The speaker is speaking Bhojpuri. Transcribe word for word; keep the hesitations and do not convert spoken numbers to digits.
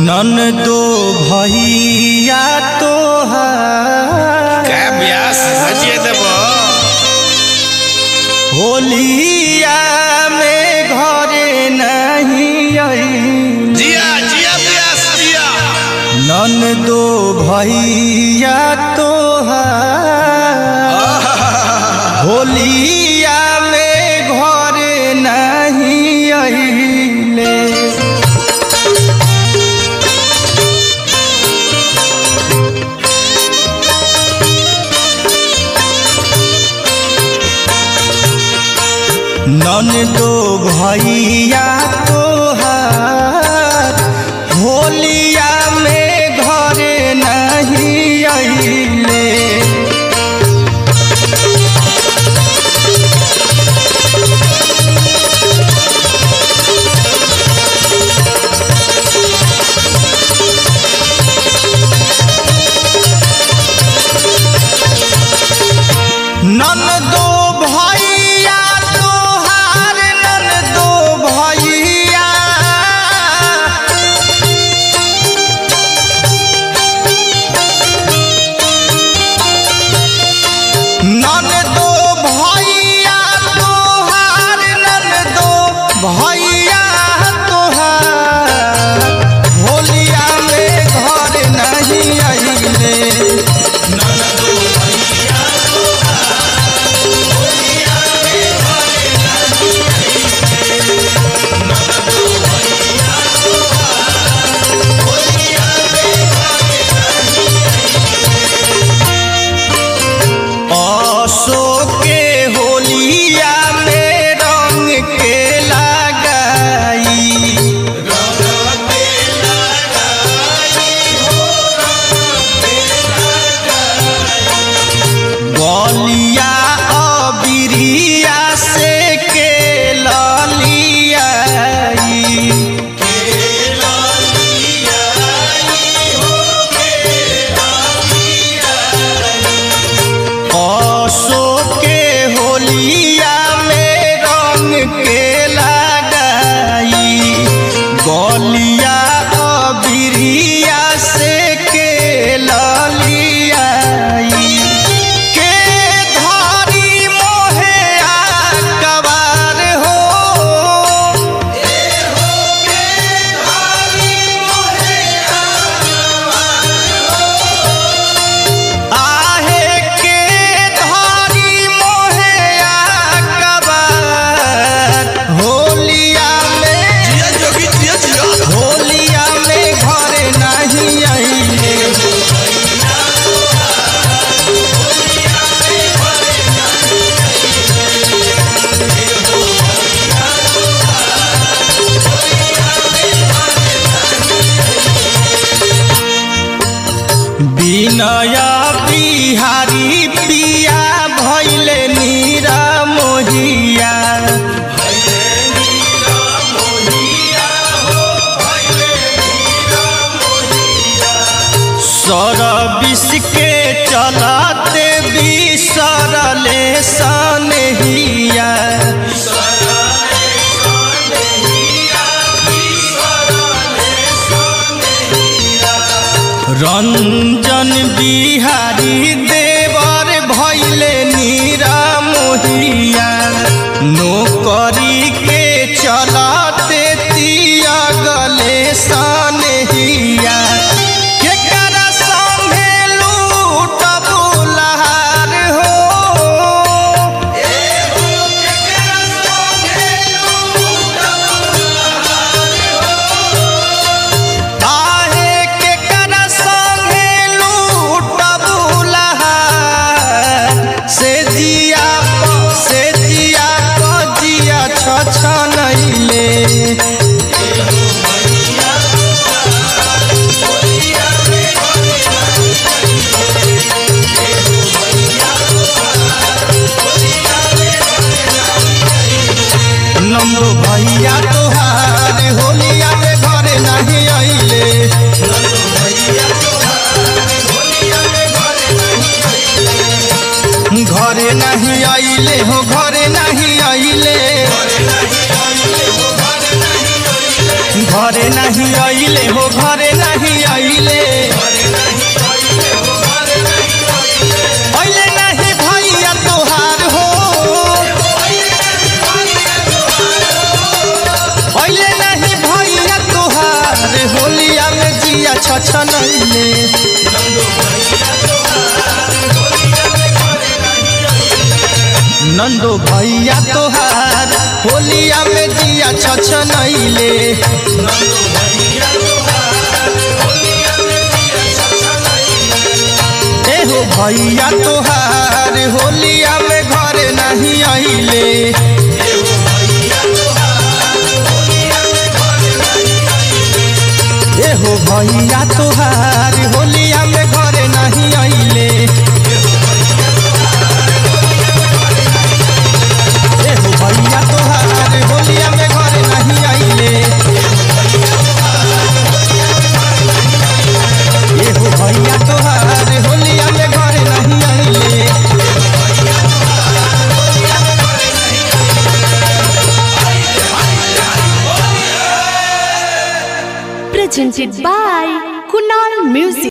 ननदो भैया तोहार क्या ब्यास भजिए देव होलिया में घरे नहीं आई। जिया जिया ब्यास जिया। ननदो भैया तोहार होलिया में घरे नहीं आइले। ननदो भैया तोहार होलिया में घरे नहीं आइले। ननदो भैया तोहार ननदो भैया ननदो भैया तोहार ननदो भैया तोहार होलिया में घर नहीं आइले। ननदो भैया के होलिया में रंग के लगाई रंग के लगाई हो रंग के लगाई गलिया अबिरिया से के ललियाई के ललियाई हो के ललियाई आसो के होलिया में रंग के लगाई गलिया अबिरिया से के ललियाई के धारी मोहे आकबार हो ए हो के धारी मोहे आकबार हो आहे के धारी मोहे आकबार होलिया में जिया जोगी जिया जिया। होलिया में घरे नहीं आइले। बिनया बिहारी पिया भैले नीरा मोहिया सर विष के चलाते बिसरले सनहिया रंजन बिहारी देवर भैले नीरा मोहिया नौकरी के चलाते तिया गले सनहिया केकरा संगे लूटब लहार हो ए हो केकरा संगे लूटब लहार हो आहे केकरा संगे लूटब लहार से जिया से जिया जिया छछनैले। नंदो भैया तोहार होलिया में घरे नहीं आइले। घरे नहीं आइले हो घरे नहीं आइले घरे नहीं आइले हो घरे नंदो भैया तोहार होलिया में जिया छछनैले ए हो भैया तोहार होलिया में घरे नहीं आइले ए हो भैया तोहार होलिया में घरे नहीं आइले ए हो भैया तोहार होलिया में घरे नहीं आइले ए हो भैया तोहार होलिया में घरे नहीं आइले Presented by Kunal Music.